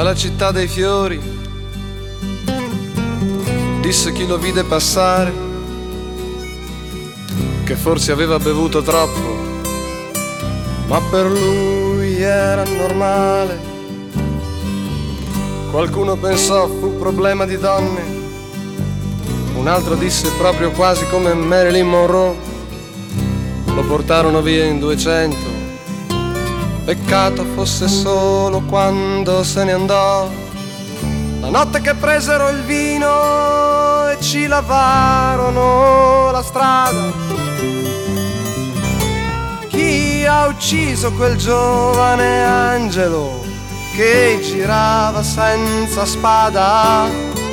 dalla città dei fiori, disse chi lo vide passare che forse aveva bevuto troppo, ma per lui era normale. Qualcuno pensò fu problema di donne, un altro disse proprio quasi come Marilyn Monroe. Lo portarono via in 200, peccato fosse solo quando se ne andò. La notte che presero il vino e ci lavarono la strada. Chi ha ucciso quel giovane angelo che girava senza spada?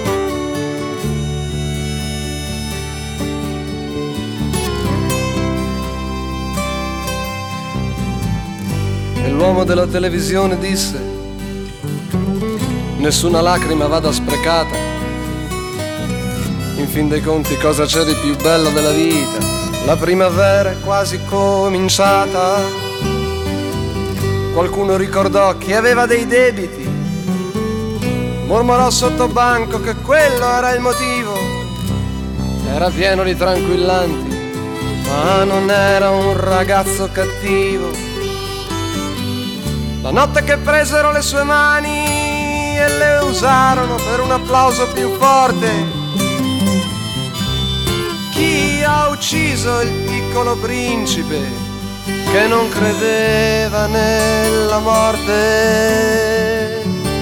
E l'uomo della televisione disse: nessuna lacrima vada sprecata. In fin dei conti cosa c'è di più bello della vita? La primavera è quasi cominciata. Qualcuno ricordò chi aveva dei debiti, mormorò sotto banco che quello era il motivo. Era pieno di tranquillanti, ma non era un ragazzo cattivo. La notte che presero le sue mani e le usarono per un applauso più forte. Chi ha ucciso il piccolo principe che non credeva nella morte?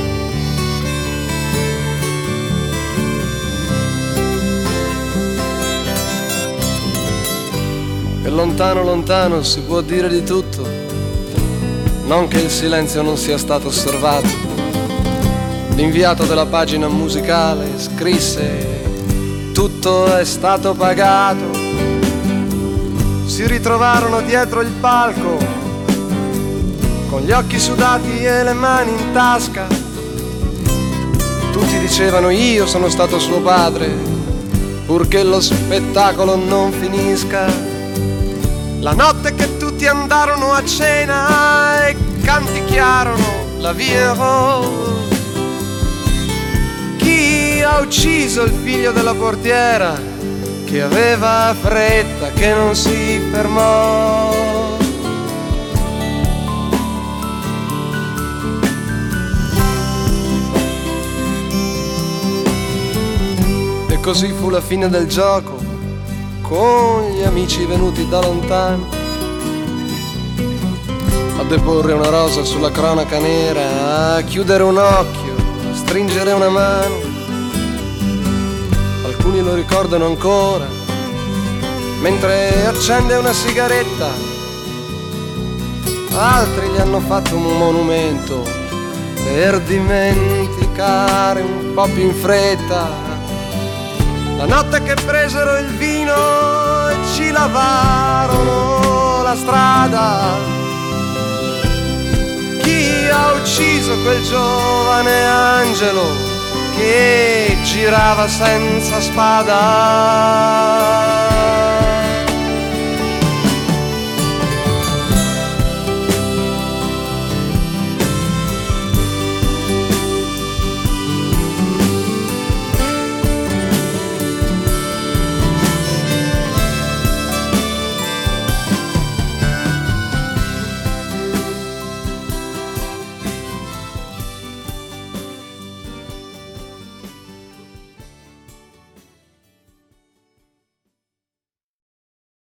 E lontano lontano si può dire di tutto, non che il silenzio non sia stato osservato. L'inviato della pagina musicale scrisse: tutto è stato pagato. Si ritrovarono dietro il palco con gli occhi sudati e le mani in tasca. Tutti dicevano: io sono stato suo padre, purché lo spettacolo non finisca. La notte che tutti andarono a cena e canticchiarono la Vie Rose. Chi ha ucciso il figlio della portiera che aveva fretta, che non si fermò? E così fu la fine del gioco, con gli amici venuti da lontano a deporre una rosa sulla cronaca nera, a chiudere un occhio, a stringere una mano. Alcuni lo ricordano ancora mentre accende una sigaretta, altri gli hanno fatto un monumento per dimenticare un po' più in fretta. La notte che presero il vino e ci lavarono la strada. Chi ha ucciso quel giovane angelo che girava senza spada?